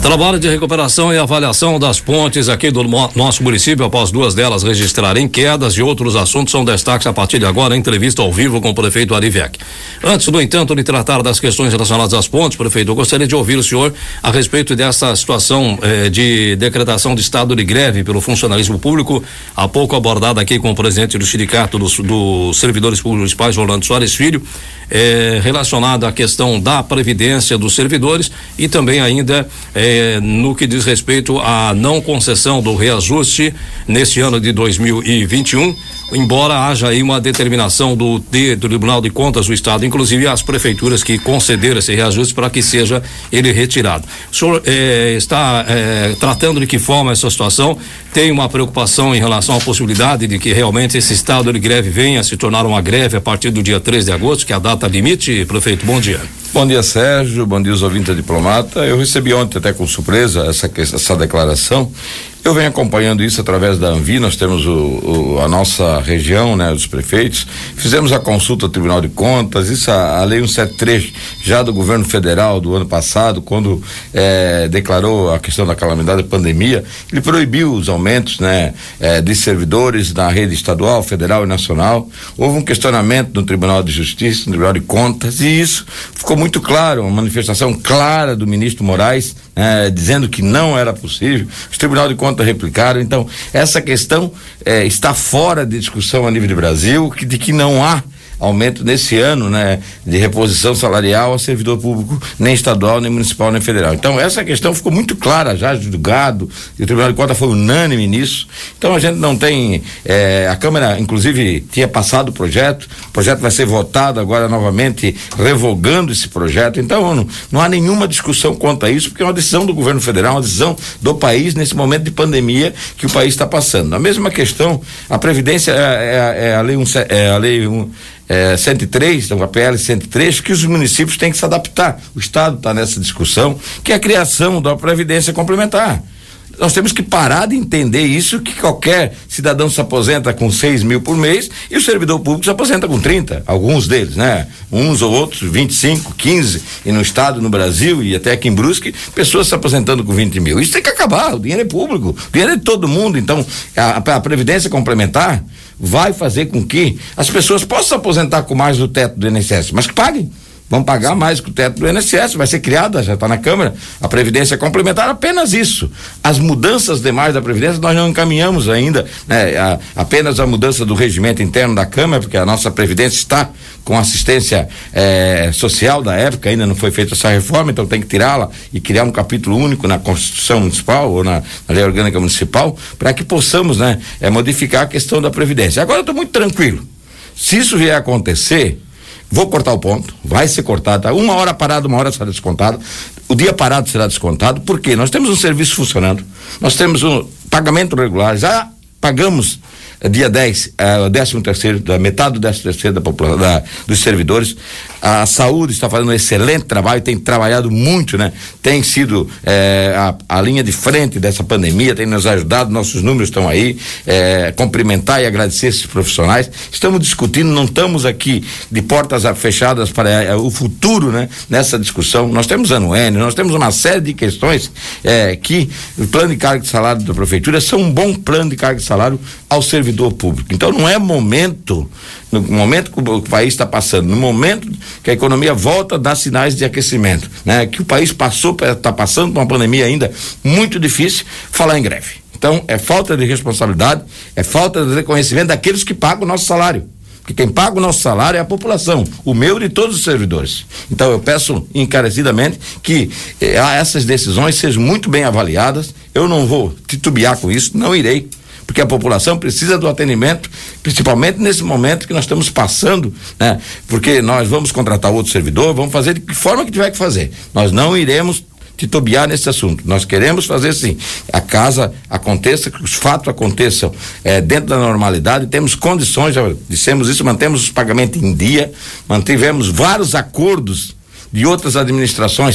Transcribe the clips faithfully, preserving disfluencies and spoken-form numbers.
Trabalho de recuperação e avaliação das pontes aqui do mo- nosso município, após duas delas registrarem quedas e outros assuntos são destaques a partir de agora em entrevista ao vivo com o prefeito Arivec. Antes, no entanto, de tratar das questões relacionadas às pontes, prefeito, eu gostaria de ouvir o senhor a respeito dessa situação eh, de decretação de estado de greve pelo funcionalismo público, há pouco abordada aqui com o presidente do sindicato dos, dos servidores públicos municipais, Orlando Soares Filho, eh, relacionada à questão da previdência dos servidores e também ainda eh, no que diz respeito à não concessão do reajuste nesse ano de dois mil e vinte e um, embora haja aí uma determinação do, de, do Tribunal de Contas do Estado, inclusive as prefeituras que concederam esse reajuste para que seja ele retirado. O senhor eh, está eh, tratando de que forma essa situação? Tem uma preocupação em relação à possibilidade de que realmente esse estado de greve venha a se tornar uma greve a partir do dia três de agosto, que é a data limite? Prefeito, bom dia. Bom dia, Sérgio, bom dia os ouvintes da Diplomata. Eu recebi ontem até com surpresa essa, essa declaração. Eu venho acompanhando isso através da Anvi, nós temos o, o, a nossa região, né, os prefeitos, fizemos a consulta ao Tribunal de Contas, isso a, a lei cento e setenta e três já do governo federal do ano passado, quando eh, declarou a questão da calamidade da pandemia, ele proibiu os aumentos, né, eh, de servidores na rede estadual, federal e nacional. Houve um questionamento no Tribunal de Justiça, no Tribunal de Contas, e isso ficou muito claro, uma manifestação clara do ministro Moraes, eh, dizendo que não era possível. Os Tribunal de Contas replicaram. Então, essa questão eh, está fora de discussão a nível de Brasil, que, de que não há aumento nesse ano, né, de reposição salarial ao servidor público, nem estadual, nem municipal, nem federal. Então, essa questão ficou muito clara já, julgado, e o Tribunal de Contas foi unânime nisso. Então, a gente não tem, eh, a Câmara, inclusive, tinha passado o projeto, o projeto vai ser votado agora novamente, revogando esse projeto. Então, não, não há nenhuma discussão quanto a isso, porque é uma decisão do governo federal, uma decisão do país nesse momento de pandemia que o país está passando. A mesma questão, a Previdência é, é, é a lei um, é a lei um, É, cento e três, então a P L cento e três, que os municípios têm que se adaptar. O Estado está nessa discussão, que é a criação da Previdência Complementar. Nós temos que parar de entender isso, que qualquer cidadão se aposenta com seis mil por mês e o servidor público se aposenta com trinta, alguns deles, né? Uns ou outros, vinte e cinco, quinze, e no estado, no Brasil e até aqui em Brusque, pessoas se aposentando com vinte mil. Isso tem que acabar, o dinheiro é público, o dinheiro é de todo mundo. Então, a, a Previdência Complementar vai fazer com que as pessoas possam se aposentar com mais do teto do I N S S, mas que paguem. Vão pagar mais que o teto do I N S S, vai ser criada, já está na Câmara, a Previdência Complementar, apenas isso. As mudanças demais da Previdência nós não encaminhamos ainda, né? A, apenas a mudança do regimento interno da Câmara, porque a nossa Previdência está com assistência eh, social da época, ainda não foi feita essa reforma, então tem que tirá-la e criar um capítulo único na Constituição Municipal ou na, na Lei Orgânica Municipal, para que possamos, né, eh, modificar a questão da Previdência. Agora eu estou muito tranquilo. Se isso vier a acontecer, vou cortar o ponto, vai ser cortado, tá? Uma hora parado, uma hora será descontado, o dia parado será descontado, porque nós temos um serviço funcionando, nós temos um pagamento regular, já pagamos dia dez, uh, o décimo terceiro, da metade do décimo terceiro da população, da, dos servidores. A saúde está fazendo um excelente trabalho, tem trabalhado muito, né? Tem sido eh, a, a linha de frente dessa pandemia, tem nos ajudado, nossos números estão aí, eh, cumprimentar e agradecer esses profissionais. Estamos discutindo, não estamos aqui de portas fechadas para eh, o futuro, né? Nessa discussão, nós temos anuênio, nós temos uma série de questões eh, que o plano de carga de salário da prefeitura são um bom plano de carga de salário ao servidor público. Então não é momento, no momento que o país está passando, no momento que a economia volta a dar sinais de aquecimento, né? Que o país passou, está passando por uma pandemia ainda muito difícil, falar em greve. Então é falta de responsabilidade, é falta de reconhecimento daqueles que pagam o nosso salário. Porque quem paga o nosso salário é a população, o meu e de todos os servidores. Então eu peço encarecidamente que eh, essas decisões sejam muito bem avaliadas. Eu não vou titubear com isso, não irei, porque a população precisa do atendimento, principalmente nesse momento que nós estamos passando, né? Porque nós vamos contratar outro servidor, vamos fazer de que forma que tiver que fazer. Nós não iremos titubear nesse assunto. Nós queremos fazer sim, a casa aconteça, que os fatos aconteçam eh, dentro da normalidade, temos condições, já dissemos isso, mantemos os pagamentos em dia, mantivemos vários acordos de outras administrações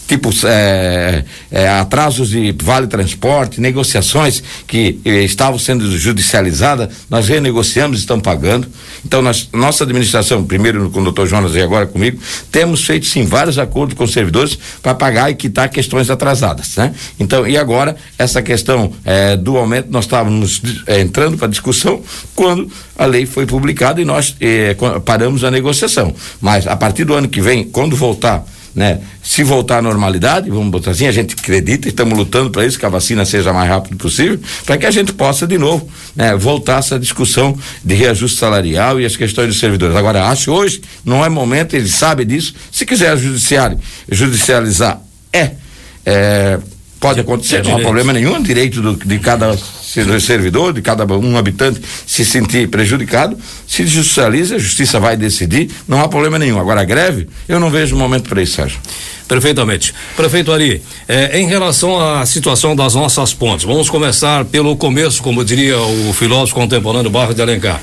tipo é, é, atrasos de vale transporte, negociações que eh, estavam sendo judicializadas, nós renegociamos e estamos pagando. Então nós, nossa administração, primeiro com o doutor Jonas e agora comigo, temos feito sim vários acordos com os servidores para pagar e quitar questões atrasadas, né? Então, e agora essa questão eh, do aumento, nós estávamos eh, entrando para discussão quando a lei foi publicada e nós eh, paramos a negociação. Mas a partir do ano que vem, quando voltar, né? Se voltar à normalidade, vamos botar assim, a gente acredita e estamos lutando para isso, que a vacina seja mais rápido possível, para que a gente possa de novo, né? Voltar essa discussão de reajuste salarial e as questões dos servidores. Agora, acho hoje não é momento, ele sabe disso. Se quiser judiciário, judicializar é, é pode acontecer, não há problema nenhum, direito do, de cada servidor, de cada um habitante se sentir prejudicado, se judicializa, a justiça vai decidir, não há problema nenhum. Agora a greve, eu não vejo momento para isso, Sérgio. Perfeitamente. Prefeito Ari, eh, em relação à situação das nossas pontes, vamos começar pelo começo, como diria o filósofo contemporâneo Barros de Alencar.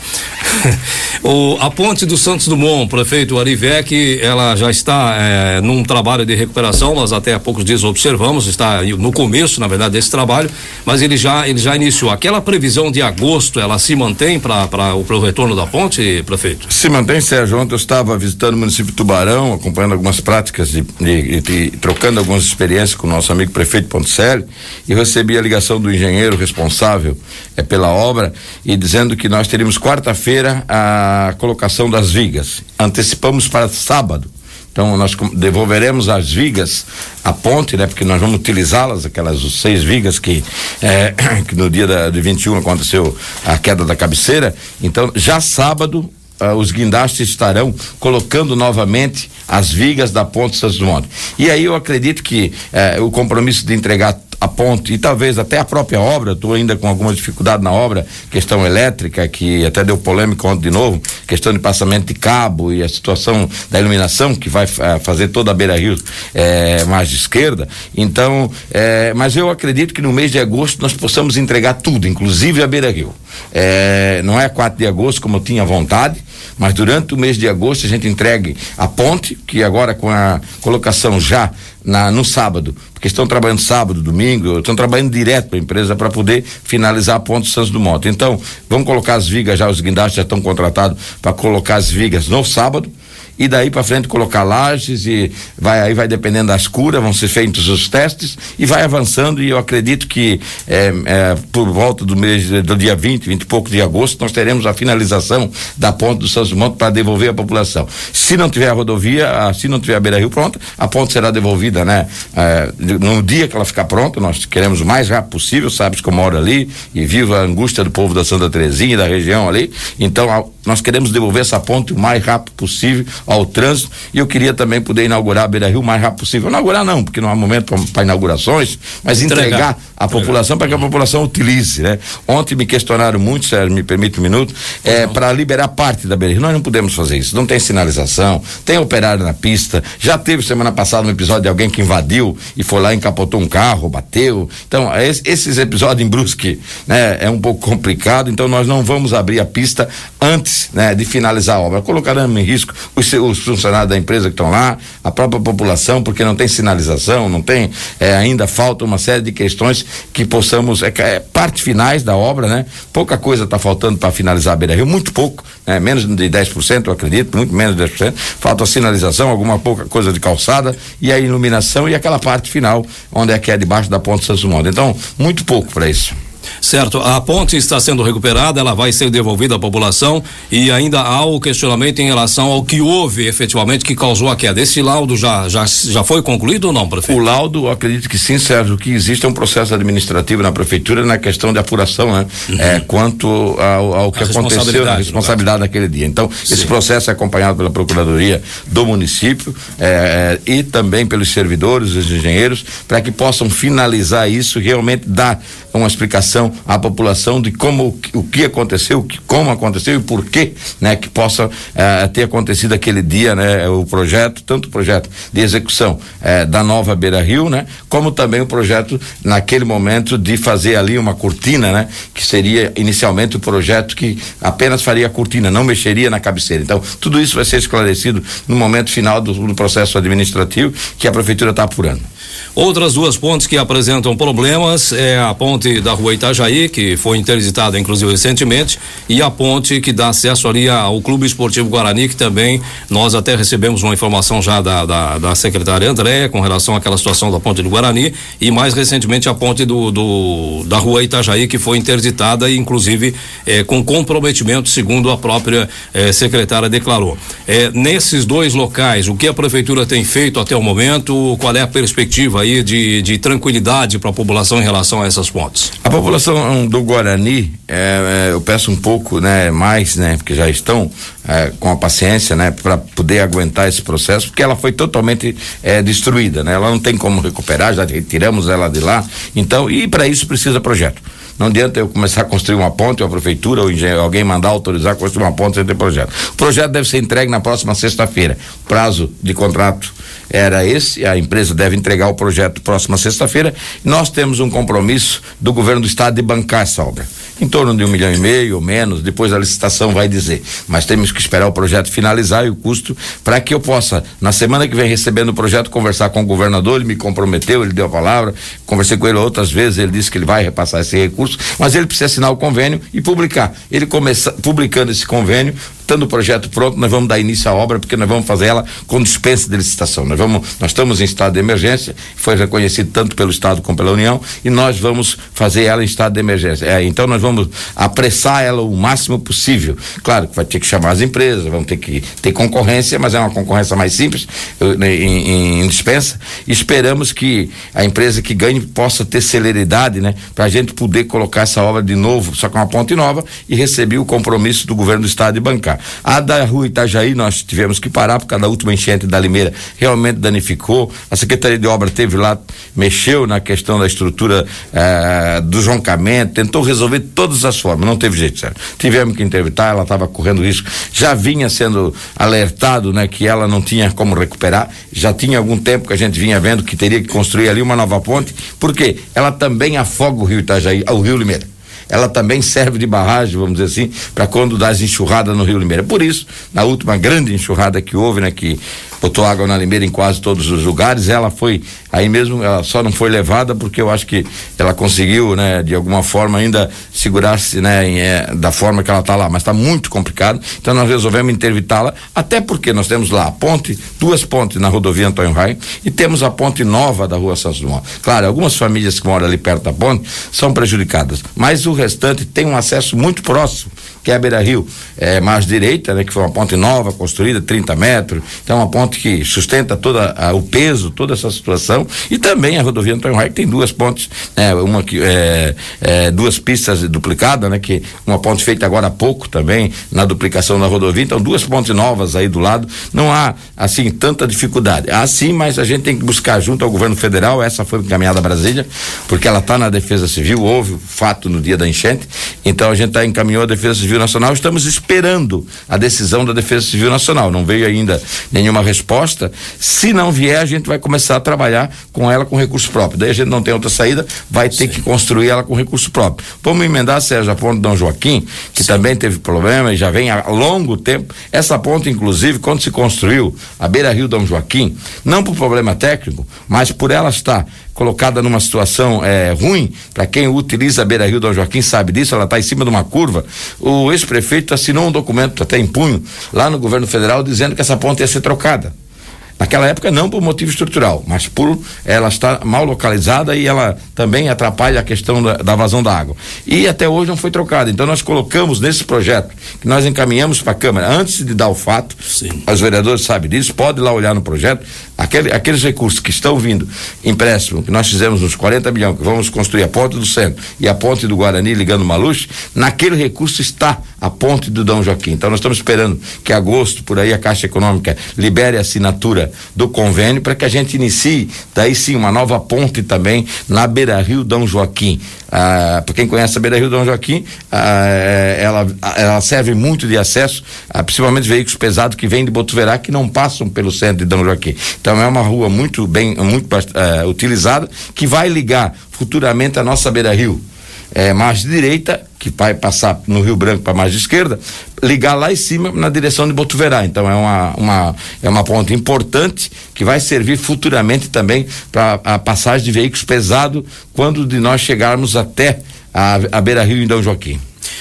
o, a ponte do Santos Dumont, prefeito Ari Vec, ela já está eh, num trabalho de recuperação, nós até há poucos dias observamos, está no começo, na verdade, desse trabalho, mas ele já, ele já iniciou. Aquela previsão de agosto, ela se mantém para o retorno da ponte, prefeito? Se mantém, Sérgio. Ontem eu estava visitando o município de Tubarão, acompanhando algumas práticas de, de E, e trocando algumas experiências com o nosso amigo prefeito Ponticelli, e recebi a ligação do engenheiro responsável é, pela obra, e dizendo que nós teríamos quarta-feira a colocação das vigas. Antecipamos para sábado. Então nós devolveremos as vigas à ponte, né? Porque nós vamos utilizá-las, aquelas seis vigas que, é, que no dia da, de vinte e um aconteceu a queda da cabeceira. Então já sábado Uh, os guindastes estarão colocando novamente as vigas da ponte Santos Dumont. E aí eu acredito que uh, o compromisso de entregar a ponte e talvez até a própria obra, estou ainda com alguma dificuldade na obra, questão elétrica, que até deu polêmica ontem de novo, questão de passamento de cabo e a situação da iluminação, que vai uh, fazer toda a Beira-Rio eh, mais de esquerda. Então, eh, mas eu acredito que no mês de agosto nós possamos entregar tudo, inclusive a Beira-Rio. Eh, não é quatro de agosto como eu tinha vontade, mas durante o mês de agosto a gente entregue a ponte, que agora com a colocação já na, no sábado, porque estão trabalhando sábado, domingo, estão trabalhando direto para a empresa para poder finalizar a ponte Santos Dumont. Então, vamos colocar as vigas já, os guindastes já estão contratados para colocar as vigas no sábado, e daí para frente colocar lajes, e vai aí vai dependendo das curas, vão ser feitos os testes e vai avançando, e eu acredito que é, é, por volta do mês do dia vinte, vinte e pouco de agosto nós teremos a finalização da ponte do Santos Dumont para devolver a população. Se não tiver a rodovia, se não tiver a Beira-Rio pronta, a ponte será devolvida, né? É, no dia que ela ficar pronta, nós queremos o mais rápido possível, sabes que eu moro ali e vivo a angústia do povo da Santa Terezinha e da região ali, então a, nós queremos devolver essa ponte o mais rápido possível ao trânsito, e eu queria também poder inaugurar a Beira-Rio o mais rápido possível. Inaugurar não, porque não há momento para inaugurações, mas entregar, entregar a população para que a população utilize, né? Ontem me questionaram muito, Sérgio, me permite um minuto, é, para liberar parte da Beira-Rio. Nós não podemos fazer isso, não tem sinalização, tem operário na pista, já teve semana passada um episódio de alguém que invadiu e foi lá e encapotou um carro, bateu. Então, esse, esses episódios em Brusque, né, é um pouco complicado, então nós não vamos abrir a pista antes, né, de finalizar a obra. Colocaremos em risco os, os funcionários da empresa que estão lá, a própria população, porque não tem sinalização, não tem, é, ainda falta uma série de questões que possamos, é, é parte finais da obra, né? Pouca coisa está faltando para finalizar a Beira-Rio, muito pouco, né? Menos de dez por cento, eu acredito, muito menos de dez por cento, falta a sinalização, alguma pouca coisa de calçada e a iluminação e aquela parte final, onde é que é debaixo da ponte Santos Dumont. Então, muito pouco para isso. Certo, a ponte está sendo recuperada, ela vai ser devolvida à população, e ainda há o questionamento em relação ao que houve efetivamente que causou a queda. Esse laudo já, já, já foi concluído ou não, prefeito? O laudo, eu acredito que sim, Sérgio, que existe um processo administrativo na prefeitura na questão de apuração, né? Uhum. É, quanto ao, ao que a aconteceu, a responsabilidade naquele dia. Então, sim, esse processo é acompanhado pela Procuradoria do município, é, é, e também pelos servidores, os engenheiros, para que possam finalizar isso e realmente dar uma explicação atenção à população de como o que aconteceu, que, como aconteceu e por que, né, que possa uh, ter acontecido aquele dia, né, o projeto, tanto o projeto de execução uh, da nova Beira-Rio, né, como também o projeto naquele momento de fazer ali uma cortina, né, que seria inicialmente o projeto que apenas faria a cortina, não mexeria na cabeceira. Então, tudo isso vai ser esclarecido no momento final do, do processo administrativo que a prefeitura está apurando. Outras duas pontes que apresentam problemas é a ponte da rua Itajaí, que foi interditada inclusive recentemente, e a ponte que dá acesso ali ao Clube Esportivo Guarani, que também nós até recebemos uma informação já da, da, da secretária Andréa com relação àquela situação da ponte do Guarani, e mais recentemente a ponte do, do da rua Itajaí, que foi interditada e inclusive eh, com comprometimento, segundo a própria eh, secretária declarou. Eh, nesses dois locais, o que a prefeitura tem feito até o momento, qual é a perspectiva aí de, de tranquilidade para a população em relação a essas pontes? A população do Guarani, é, é, eu peço um pouco, né, mais, né, porque já estão é, com a paciência, né, para poder aguentar esse processo, porque ela foi totalmente é, destruída, né, ela não tem como recuperar, já retiramos ela de lá, então, e para isso precisa projeto. Não adianta eu começar a construir uma ponte, ou a prefeitura, ou engenheiro, alguém mandar autorizar a construir uma ponte sem ter projeto. O projeto deve ser entregue na próxima sexta-feira. O prazo de contrato era esse, a empresa deve entregar o projeto próxima sexta-feira. Nós temos um compromisso do governo do estado de bancar essa obra. Em torno de um milhão e meio ou menos, depois a licitação vai dizer. Mas temos que esperar o projeto finalizar e o custo para que eu possa, na semana que vem, recebendo o projeto, conversar com o governador. Ele me comprometeu, ele deu a palavra, conversei com ele outras vezes, ele disse que ele vai repassar esse recurso, mas ele precisa assinar o convênio e publicar. Ele começa publicando esse convênio, estando o projeto pronto, nós vamos dar início à obra, porque nós vamos fazer ela com dispensa de licitação. Nós vamos, nós estamos em estado de emergência, foi reconhecido tanto pelo estado como pela União, e nós vamos fazer ela em estado de emergência. É, então nós vamos apressar ela o máximo possível. Claro que vai ter que chamar as empresas, vamos ter que ter concorrência, mas é uma concorrência mais simples, em, em, em dispensa, e esperamos que a empresa que ganhe possa ter celeridade, né, para a gente poder colocar essa obra de novo, só com uma ponte nova, e receber o compromisso do governo do estado de bancar. A da rua Itajaí nós tivemos que parar por causa da última enchente da Limeira, realmente danificou. A Secretaria de Obra teve lá, mexeu na questão da estrutura eh, do joncamento, tentou resolver todas as formas, não teve jeito, certo? Tivemos que interditar, ela estava correndo risco, já vinha sendo alertado, né, que ela não tinha como recuperar, já tinha algum tempo que a gente vinha vendo que teria que construir ali uma nova ponte, porque ela também afoga o rio Itajaí, o rio Limeira. Ela também serve de barragem, vamos dizer assim, para quando dá as enxurradas no Rio Limeira. Por isso, na última grande enxurrada que houve, né, que botou água na Limeira em quase todos os lugares, ela foi, aí mesmo, ela só não foi levada porque eu acho que ela conseguiu, né, de alguma forma ainda segurar-se, né, em, é, da forma que ela está lá, mas está muito complicado, então nós resolvemos interditá-la, até porque nós temos lá a ponte, duas pontes na rodovia Antônio Raio, e temos a ponte nova da rua Santos Dumont. Claro, algumas famílias que moram ali perto da ponte são prejudicadas, mas o restante tem um acesso muito próximo, que é a Beira-Rio, é, mais direita, né, que foi uma ponte nova, construída, trinta metros, então uma ponte que sustenta toda a, o peso, toda essa situação, e também a rodovia Antônio Raio, que tem duas pontes, né, uma que é, é, duas pistas duplicadas, né, que uma ponte feita agora há pouco também na duplicação da rodovia, então duas pontes novas aí do lado, não há assim tanta dificuldade, há sim, mas a gente tem que buscar junto ao governo federal, essa foi encaminhada a Brasília, porque ela está na Defesa Civil, houve o fato no dia da enchente, então a gente tá, encaminhou a Defesa Civil Nacional, estamos esperando a decisão da Defesa Civil Nacional, não veio ainda nenhuma resposta, se não vier a gente vai começar a trabalhar com ela com recurso próprio, daí a gente não tem outra saída, vai ter Sim. que construir ela com recurso próprio. Vamos emendar, Sérgio, a ponte Dom Joaquim, que Sim. também teve problema e já vem há longo tempo, essa ponte inclusive quando se construiu a Beira-Rio Dom Joaquim, não por problema técnico, mas por ela estar colocada numa situação é, ruim, para quem utiliza a Beira-Rio Dom Joaquim sabe disso, ela está em cima de uma curva, o ex-prefeito assinou um documento até em punho, lá no governo federal, dizendo que essa ponte ia ser trocada. Naquela época não por motivo estrutural, mas por ela estar mal localizada e ela também atrapalha a questão da, da vazão da água. E até hoje não foi trocada. Então nós colocamos nesse projeto que nós encaminhamos para a Câmara antes de dar o fato. Sim. Os vereadores sabem disso, pode ir lá olhar no projeto. Aquele, aqueles recursos que estão vindo empréstimo, que nós fizemos uns quarenta milhões, que vamos construir a ponte do centro e a ponte do Guarani ligando Maluche, naquele recurso está a ponte do Dom Joaquim. Então nós estamos esperando que em agosto, por aí, a Caixa Econômica libere a assinatura do convênio para que a gente inicie, daí sim, uma nova ponte também na Beira-Rio Dom Joaquim. Ah, para quem conhece a Beira-Rio Dom Joaquim, ah, ela, ela serve muito de acesso, ah, principalmente veículos pesados que vêm de Botuverá, que não passam pelo centro de Dom Joaquim. Então é uma rua muito bem, muito uh, utilizada, que vai ligar futuramente a nossa Beira-Rio. É, margem direita, que vai passar no Rio Branco para a margem esquerda, ligar lá em cima na direção de Botuverá. Então é uma, uma, é uma ponte importante que vai servir futuramente também para a passagem de veículos pesados quando de nós chegarmos até a, a Beira-Rio em Dom Joaquim.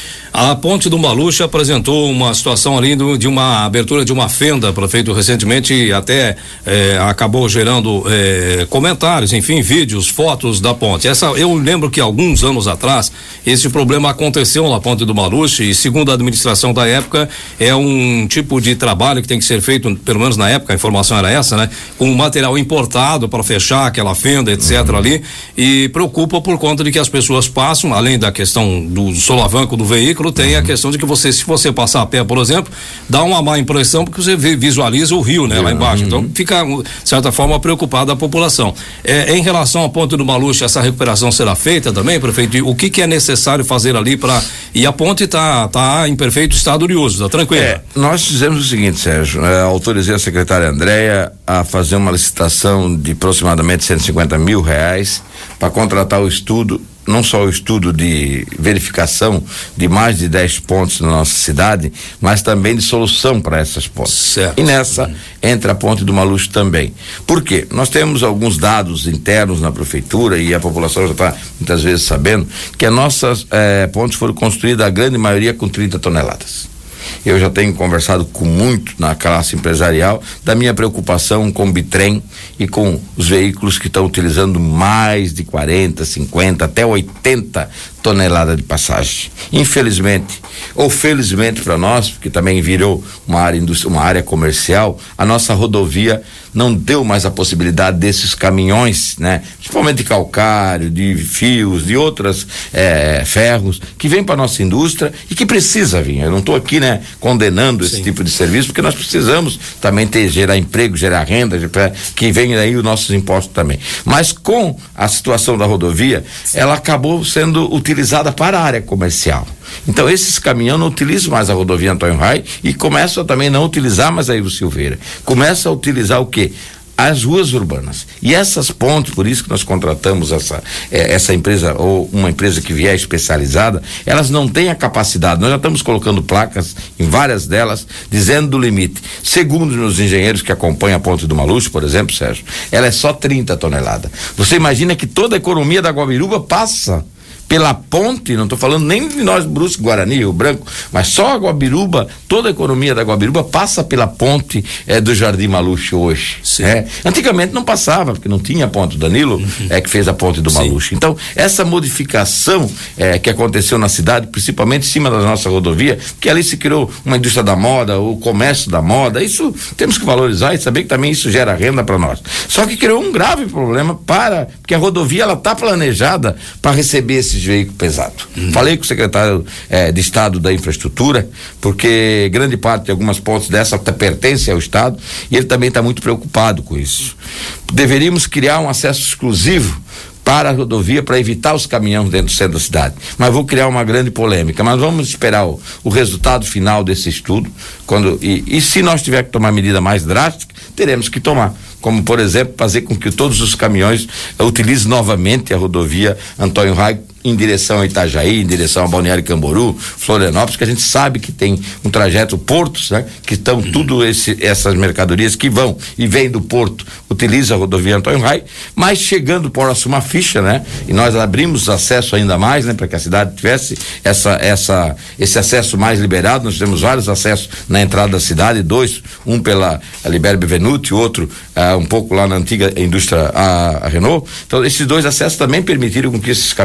A ponte do Maluxa apresentou uma situação ali do, de uma abertura de uma fenda, prefeito, recentemente, até eh, acabou gerando eh, comentários, enfim, vídeos, fotos da ponte. Essa, eu lembro que alguns anos atrás esse problema aconteceu na ponte do Maluxa e, segundo a administração da época, é um tipo de trabalho que tem que ser feito, pelo menos na época, a informação era essa, né? Com material importado para fechar aquela fenda, etc, uhum. ali, e preocupa por conta de que as pessoas passam, além da questão do solavanco do veículo, tem a questão de que você, se você passar a pé, por exemplo, dá uma má impressão porque você visualiza o rio, né? Lá embaixo. Então fica, de certa forma, preocupada a população. É, em relação à ponte do Maluxa, essa recuperação será feita também, prefeito? O que que é necessário fazer ali para... E a ponte tá, tá em perfeito estado de uso, tá tranquilo? É, nós fizemos o seguinte, Sérgio, é, autorizei a secretária Andréia a fazer uma licitação de aproximadamente cento e cinquenta mil reais para contratar o estudo, não só o estudo de verificação de mais de dez pontes na nossa cidade, mas também de solução para essas pontes. Certo. E nessa entra a ponte do Maluxa também. Por quê? Nós temos alguns dados internos na prefeitura e a população já está muitas vezes sabendo que as nossas eh, pontes foram construídas, a grande maioria, com trinta toneladas. Eu já tenho conversado com muito na classe empresarial da minha preocupação com o bitrem e com os veículos que estão utilizando mais de quarenta, cinquenta, até oitenta toneladas de passagem. Infelizmente, ou felizmente para nós, porque também virou uma área industri- uma área comercial, a nossa rodovia não deu mais a possibilidade desses caminhões, né? Principalmente de calcário, de fios, de outras eh, ferros, que vêm para nossa indústria e que precisa vir. Eu não estou aqui, né, condenando esse Sim. tipo de serviço, porque nós precisamos também ter, gerar emprego, gerar renda, que venha aí os nossos impostos também. Mas com a situação da rodovia, Sim. ela acabou sendo utilizada para a área comercial. Então esses caminhões não utilizam mais a rodovia Antônio Rai e começam a também não utilizar mais a Ivo Silveira. Começa a utilizar o quê? As ruas urbanas. E essas pontes, por isso que nós contratamos essa, eh, essa empresa, ou uma empresa que vier especializada, elas não têm a capacidade. Nós já estamos colocando placas em várias delas, dizendo do limite. Segundo os meus engenheiros que acompanham a ponte do Maluxa, por exemplo, Sérgio, ela é só trinta toneladas. Você imagina que toda a economia da Guabiruba passa pela ponte, não estou falando nem de nós, Brusque, Guarani, Rio Branco, mas só a Guabiruba, toda a economia da Guabiruba passa pela ponte eh, do Jardim Maluxa hoje. É. Antigamente não passava, porque não tinha a ponte. O Danilo uhum. é que fez a ponte do Sim. Maluxa. Então, essa modificação eh, que aconteceu na cidade, principalmente em cima da nossa rodovia, que ali se criou uma indústria da moda, o comércio da moda, isso temos que valorizar e saber que também isso gera renda para nós. Só que criou um grave problema para, porque a rodovia ela está planejada para receber esse veículo pesado. Uhum. Falei com o secretário eh, de Estado da Infraestrutura, porque grande parte de algumas pontes dessa pertence ao Estado e ele também está muito preocupado com isso. Deveríamos criar um acesso exclusivo para a rodovia para evitar os caminhões dentro do centro da cidade. Mas vou criar uma grande polêmica, mas vamos esperar o, o resultado final desse estudo, quando, e, e se nós tivermos que tomar medida mais drástica, teremos que tomar. Como, por exemplo, fazer com que todos os caminhões uh, utilizem novamente a rodovia Antônio Rai em direção a Itajaí, em direção a Balneário Camboriú, Florianópolis, que a gente sabe que tem um trajeto, portos, né? Que estão uhum. tudo esse, essas mercadorias que vão e vêm do porto, utiliza a rodovia Antônio Rai, mas chegando próximo à ficha, né? E nós abrimos acesso ainda mais, né? Para que a cidade tivesse essa, essa, esse acesso mais liberado. Nós temos vários acessos na entrada da cidade, dois, um pela Libério Bevenuti, outro uh, um pouco lá na antiga indústria a, a Renault. Então esses dois acessos também permitiram com que esses caminhões, com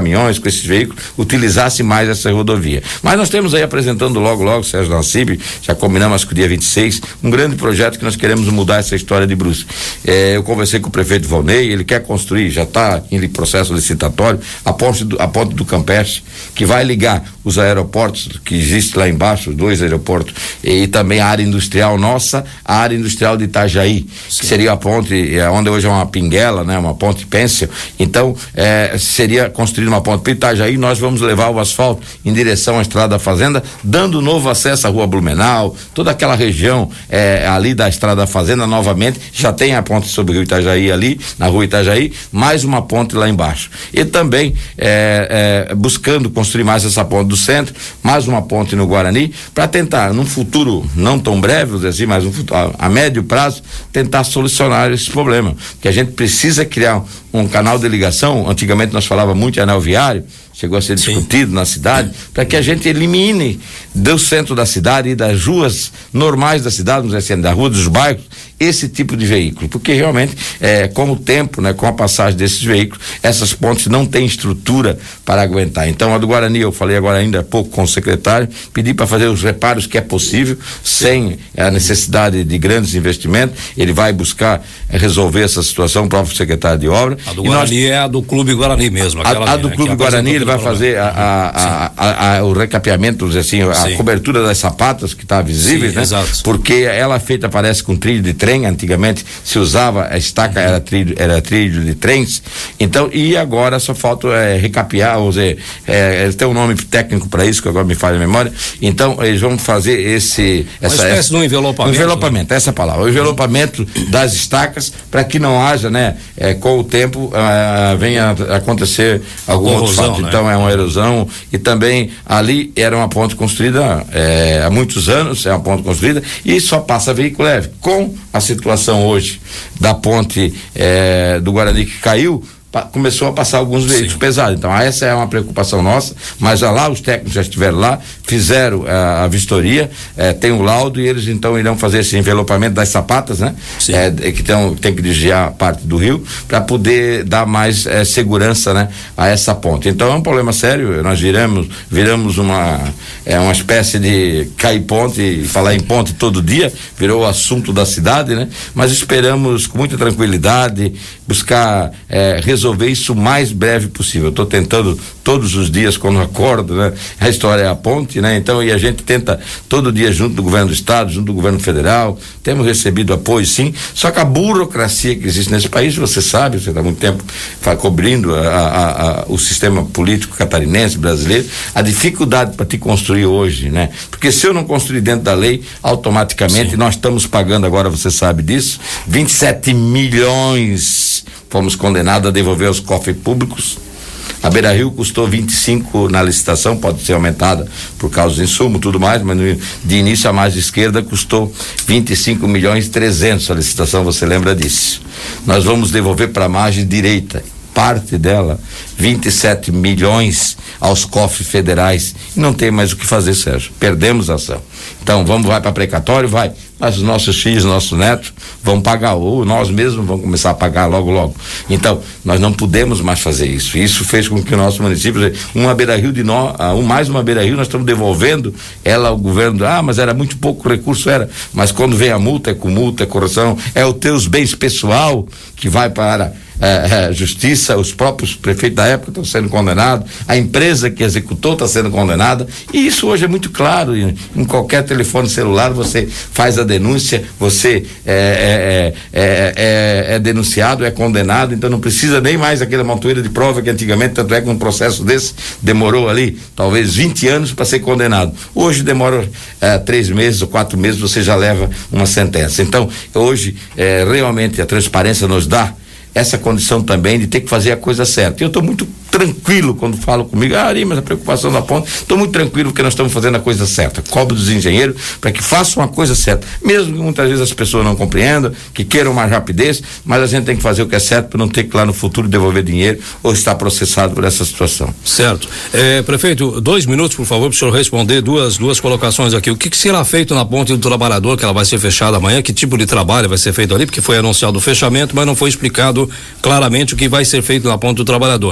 com esses veículos utilizassem mais essa rodovia. Mas nós temos aí apresentando logo, logo, Sérgio Nassib, já combinamos acho que o dia vinte e seis, um grande projeto que nós queremos mudar essa história de Brusque. É, eu conversei com o prefeito Valnei, ele quer construir, já está em processo licitatório, a ponte do, a ponte do Campeche, que vai ligar os aeroportos que existem lá embaixo, os dois aeroportos, e também a área industrial nossa, a área industrial de Itajaí, Sim. que seria a ponte, é, onde hoje é uma pinguela, né, uma ponte pêncil. Então, é, seria construir uma ponte para Itajaí, nós vamos levar o asfalto em direção à Estrada da Fazenda, dando novo acesso à Rua Blumenau, toda aquela região é, ali da Estrada da Fazenda, novamente, já tem a ponte sobre o Rio Itajaí ali, na Rua Itajaí, mais uma ponte lá embaixo. E também é, é, buscando construir mais essa ponte do centro, mais uma ponte no Guarani, para tentar, num futuro não tão breve, vamos dizer assim, mas um futuro, a, a médio prazo, tentar solucionar esse problema. Que a gente precisa criar um, um canal de ligação. Antigamente nós falava muito em anel viário, chegou a ser Sim. discutido na cidade, para que a gente elimine do centro da cidade e das ruas normais da cidade, vamos dizer assim, da rua dos bairros, esse tipo de veículo, porque realmente, é, com o tempo, né, com a passagem desses veículos, essas pontes não têm estrutura para aguentar. Então, a do Guarani, eu falei agora ainda há pouco com o secretário, pedi para fazer os reparos que é possível, sem a necessidade de grandes investimentos. Ele vai buscar é, resolver essa situação, o próprio secretário de obra. A do Guarani nós, é a do Clube Guarani mesmo. A, a do né, Clube Guarani, ele vai fazer a, a, a, a, a, o recapeamento, vamos dizer assim, a Sim. cobertura das sapatas que está visíveis, Sim, né? Exato. Porque ela é feita, parece, com trilho de trem. Antigamente se usava a estaca, uhum. era trilho, era trilho de trens. Então, e agora só falta é, recapear, ou seja, é, tem um nome técnico para isso, que agora me falha a memória. Então, eles vão fazer esse. Essa, Uma espécie essa, de um envelopamento. Um envelopamento, né? Essa palavra. O envelopamento das estacas, para que não haja, né, é, com o tempo, ah, venha a acontecer algum outro fato. Né? Então, é uma erosão. E também ali era uma ponte construída é, há muitos anos, é uma ponte construída, e só passa veículo leve. Com a situação hoje da ponte é, do Guarani que caiu, pa, começou a passar alguns veículos Sim. pesados. Então essa é uma preocupação nossa, mas já lá os técnicos já estiveram lá, fizeram a, a vistoria, é, tem o laudo, e eles então irão fazer esse envelopamento das sapatas, né? É, que tão, tem que desviar parte do rio, para poder dar mais é, segurança, né, a essa ponte. Então é um problema sério. Nós viramos viramos uma é uma espécie de cair ponte, e falar em ponte todo dia virou o assunto da cidade, né? Mas esperamos com muita tranquilidade buscar é, resolver isso o mais breve possível. Estou tentando todos os dias quando acordo, né? A história é a ponte, né? Então, e a gente tenta todo dia junto do governo do estado, junto do governo federal, temos recebido apoio, sim, só que a burocracia que existe nesse país, você sabe, você está há muito tempo cobrindo a, a, a, o sistema político catarinense, brasileiro, a dificuldade para te construir hoje, né? Porque se eu não construir dentro da lei, automaticamente, sim. nós estamos pagando agora, você sabe disso, vinte e sete milhões fomos condenados a devolver aos cofres públicos. A Beira Rio custou vinte e cinco na licitação, pode ser aumentada por causa do insumo, tudo mais, mas de início a mais de esquerda custou vinte e cinco milhões e trezentos a licitação, você lembra disso. Nós vamos devolver para a margem direita, parte dela, vinte e sete milhões aos cofres federais, e não tem mais o que fazer, Sérgio. Perdemos a ação. Então, vamos, vai para precatório, vai. Mas os nossos filhos, nossos netos vão pagar, ou nós mesmos vamos começar a pagar logo, logo. Então, nós não podemos mais fazer isso. Isso fez com que o nosso município, uma Beira Rio de nós, um, mais uma Beira Rio, nós estamos devolvendo ela ao governo. Ah, mas era muito pouco recurso, era. Mas quando vem a multa, é com multa, é correção, é os teus bens pessoal que vai para É, é, justiça, os próprios prefeitos da época estão sendo condenados, a empresa que executou está sendo condenada, e isso hoje é muito claro. Em, em qualquer telefone celular você faz a denúncia, você é, é, é, é, é denunciado, é condenado, então não precisa nem mais aquela montoeira de prova que antigamente, tanto é que um processo desse demorou ali talvez vinte anos para ser condenado. Hoje demora é, três meses ou quatro meses, você já leva uma sentença. Então hoje é, realmente a transparência nos dá essa condição também de ter que fazer a coisa certa. Eu estou muito tranquilo quando falo comigo, ah, Ari, mas a preocupação da ponte, estou muito tranquilo porque nós estamos fazendo a coisa certa. Cobro dos engenheiros para que façam a coisa certa, mesmo que muitas vezes as pessoas não compreendam, que queiram mais rapidez, mas a gente tem que fazer o que é certo para não ter que lá no futuro devolver dinheiro ou estar processado por essa situação. Certo. É, prefeito, dois minutos, por favor, para o senhor responder duas, duas colocações aqui. O que, que será feito na ponte do Trabalhador, que ela vai ser fechada amanhã? Que tipo de trabalho vai ser feito ali? Porque foi anunciado o fechamento, mas não foi explicado claramente o que vai ser feito na ponte do Trabalhador. E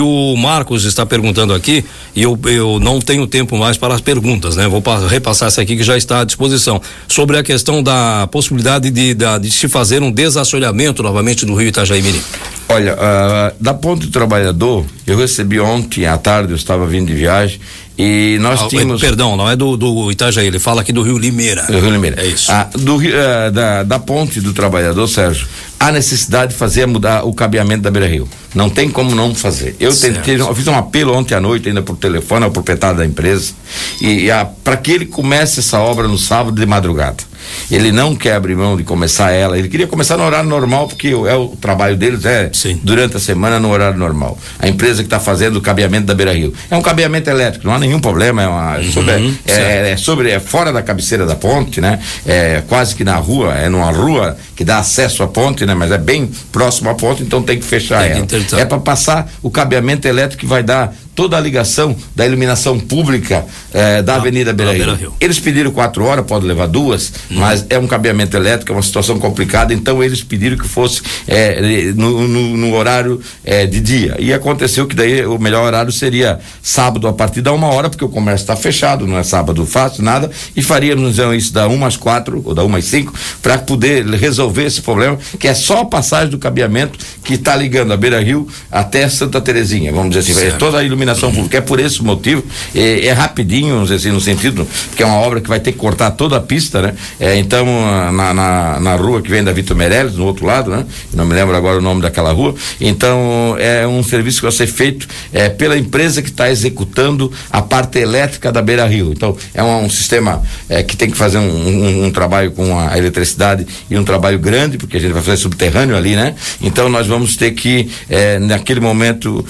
E o Marcos está perguntando aqui, e eu, eu não tenho tempo mais para as perguntas, né? Vou pa, repassar essa aqui que já está à disposição, sobre a questão da possibilidade de, de, de se fazer um desassoreamento novamente do rio Itajaí Mirim. Olha, uh, da Ponte do Trabalhador, eu recebi ontem à tarde, eu estava vindo de viagem, e nós ah, tínhamos... Perdão, não é do, do Itajaí, ele fala aqui do Rio Limeira. Do Rio Limeira. É isso. Ah, do, uh, da, da Ponte do Trabalhador, Sérgio, há necessidade de fazer mudar o cabeamento da Beira Rio. Não tem como não fazer. Eu tentei, eu fiz um apelo ontem à noite, ainda por telefone, ao proprietário da empresa, e, e para que ele comece essa obra no sábado de madrugada. Ele não quer abrir mão de começar ela, ele queria começar no horário normal, porque é o trabalho deles, é Sim. durante a semana no horário normal. A empresa que está fazendo o cabeamento da Beira Rio. É um cabeamento elétrico, não há nenhum problema, é, uma, uhum, sobre, é, é, sobre, é fora da cabeceira da ponte, né? É quase que na rua, é numa rua que dá acesso à ponte, né? Mas é bem próximo à ponte, então tem que fechar tem ela. Que é para passar o cabeamento elétrico que vai dar toda a ligação da iluminação pública eh, da ah, Avenida Beira Rio. Rio. Eles pediram quatro horas, pode levar duas, hum. mas é um cabeamento elétrico, é uma situação complicada, então eles pediram que fosse eh, no, no, no horário eh, de dia. E aconteceu que daí o melhor horário seria sábado a partir da uma hora, porque o comércio está fechado, não é sábado fácil, nada, e faríamos então, isso da uma às quatro, ou da uma às cinco, para poder resolver esse problema, que é só a passagem do cabeamento que está ligando a Beira Rio até Santa Terezinha, vamos dizer assim, é toda a iluminação pública. É por esse motivo, é, é rapidinho, vamos dizer assim, no sentido que é uma obra que vai ter que cortar toda a pista, né? É, então, na, na, na rua que vem da Vitor Meirelles, no outro lado, né? Não me lembro agora o nome daquela rua. Então, é um serviço que vai ser feito é, pela empresa que está executando a parte elétrica da Beira Rio. Então, é um, um sistema é, que tem que fazer um, um, um trabalho com a eletricidade e um trabalho grande, porque a gente vai fazer subterrâneo ali, né? Então, nós vamos ter que, é, naquele momento,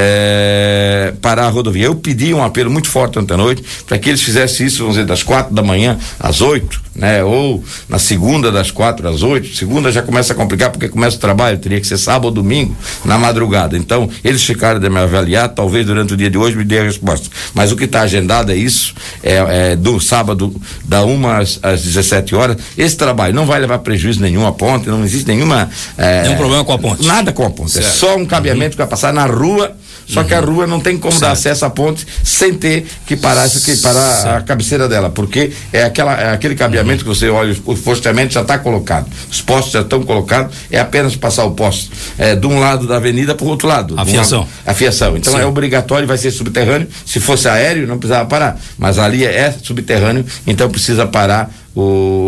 é, parar a rodovia. Eu pedi um apelo muito forte ontem à noite para que eles fizessem isso, vamos dizer, das quatro da manhã às oito, né? Ou na segunda das quatro às oito. Segunda já começa a complicar porque começa o trabalho, teria que ser sábado ou domingo na madrugada. Então, eles ficaram de me avaliar, talvez durante o dia de hoje me dê a resposta. Mas o que está agendado é isso, é, é do sábado da uma às, às dezessete horas. Esse trabalho não vai levar prejuízo nenhum à ponte, não existe nenhuma é, nenhum problema com a ponte. Nada com a ponte. Certo. É só um cabeamento uhum. que vai passar na rua. Só uhum. que a rua não tem como certo. dar acesso à ponte sem ter que parar, que parar certo. a cabeceira dela, porque é, aquela, é aquele cabeamento uhum. que você olha, o postamento já está colocado, os postos já estão colocados, é apenas passar o poste é, de um lado da avenida para o outro lado. A fiação. Um, a fiação. Então Sim. é obrigatório, vai ser subterrâneo. Se fosse aéreo, não precisava parar. Mas ali é subterrâneo, então precisa parar o,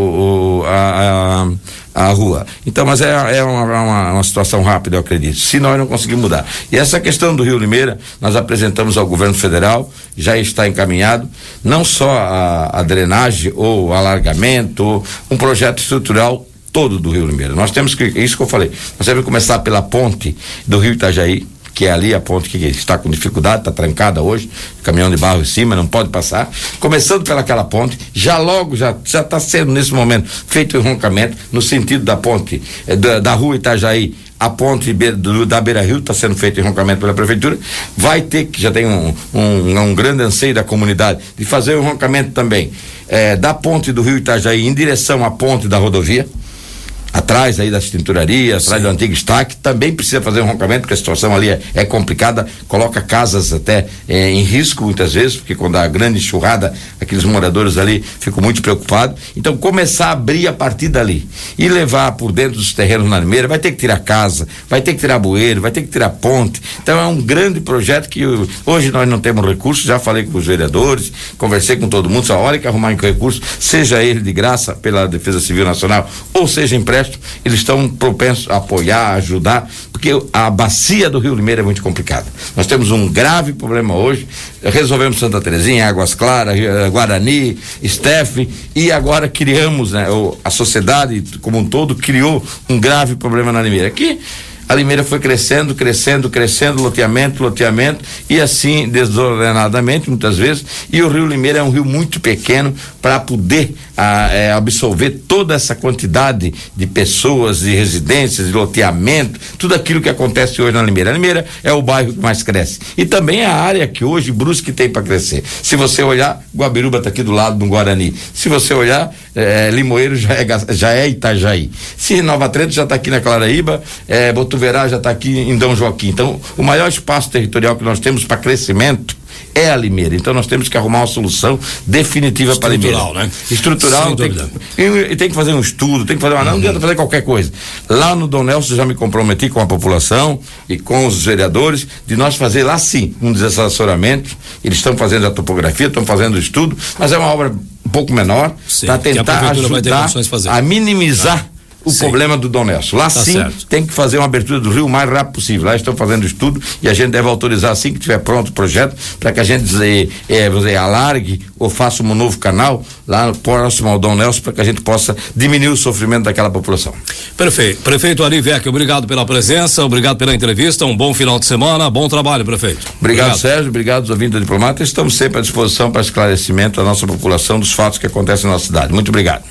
o a, a, a rua. Então, mas é, é uma, uma, uma situação rápida, eu acredito, se nós não conseguirmos mudar. E essa questão do Rio Limeira, nós apresentamos ao governo federal, já está encaminhado, não só a, a drenagem ou o alargamento, ou um projeto estrutural todo do Rio Limeira. Nós temos que, isso que eu falei, nós temos que começar pela ponte do Rio Itajaí, que é ali a ponte que está com dificuldade, está trancada hoje, caminhão de barro em cima, não pode passar. Começando pelaquela ponte, já logo, já já está sendo nesse momento feito o enroncamento no sentido da ponte, eh, da, da rua Itajaí, a ponte do, da Beira Rio está sendo feito enroncamento pela prefeitura, vai ter que, já tem um, um, um grande anseio da comunidade de fazer o enroncamento também eh, da ponte do Rio Itajaí em direção à ponte da rodovia, atrás aí das tinturarias, atrás do antigo estaque, também precisa fazer um roncamento, porque a situação ali é, é complicada, coloca casas até é, em risco muitas vezes, porque quando há grande enxurrada, aqueles moradores ali ficam muito preocupados. Então, começar a abrir a partir dali e levar por dentro dos terrenos na Limeira, vai ter que tirar casa, vai ter que tirar bueiro, vai ter que tirar ponte. Então, é um grande projeto que eu, hoje nós não temos recursos, já falei com os vereadores, conversei com todo mundo, só a hora que arrumar recurso, seja ele de graça pela Defesa Civil Nacional, ou seja empréstimo, eles estão propensos a apoiar, a ajudar, porque a bacia do Rio Limeira é muito complicada. Nós temos um grave problema hoje, resolvemos Santa Terezinha, Águas Claras, Guarani, Estefe, e agora criamos, né, a sociedade como um todo criou um grave problema na Limeira. Aqui a Limeira foi crescendo, crescendo, crescendo, loteamento, loteamento, e assim desordenadamente, muitas vezes, e o Rio Limeira é um rio muito pequeno para poder a, é, absorver toda essa quantidade de pessoas, de residências, de loteamento, tudo aquilo que acontece hoje na Limeira. A Limeira é o bairro que mais cresce. E também é a área que hoje Brusque tem para crescer. Se você olhar, Guabiruba está aqui do lado do Guarani. Se você olhar, é, Limoeiro já é, já é Itajaí. Se Nova Trento já está aqui na Claraíba, é, Botuverá já está aqui em Dom Joaquim. Então, o maior espaço territorial que nós temos para crescimento é a Limeira. Então nós temos que arrumar uma solução definitiva para a Limeira. Estrutural, né? Estrutural, tem que, e, e tem que fazer um estudo, tem que fazer uma, não adianta fazer qualquer coisa. Lá no Dom Nelson já me comprometi com a população e com os vereadores de nós fazer lá sim um desassessoramento. Eles estão fazendo a topografia, estão fazendo o estudo, mas é uma obra um pouco menor para tentar ajudar a minimizar ah. o Sim. problema do Dom Nelson. Lá tá sim certo. Tem que fazer uma abertura do rio o mais rápido possível. Lá estão fazendo estudo e a gente deve autorizar assim que tiver pronto o projeto para que a gente é, é, dizer, alargue ou faça um novo canal lá próximo ao Dom Nelson para que a gente possa diminuir o sofrimento daquela população. Perfeito. Prefeito Ari Vecchi, obrigado pela presença, obrigado pela entrevista, um bom final de semana, bom trabalho, prefeito. Obrigado, obrigado. Sérgio, obrigado aos ouvintes da Diplomata. Estamos sempre à disposição para esclarecimento da nossa população dos fatos que acontecem na nossa cidade. Muito obrigado.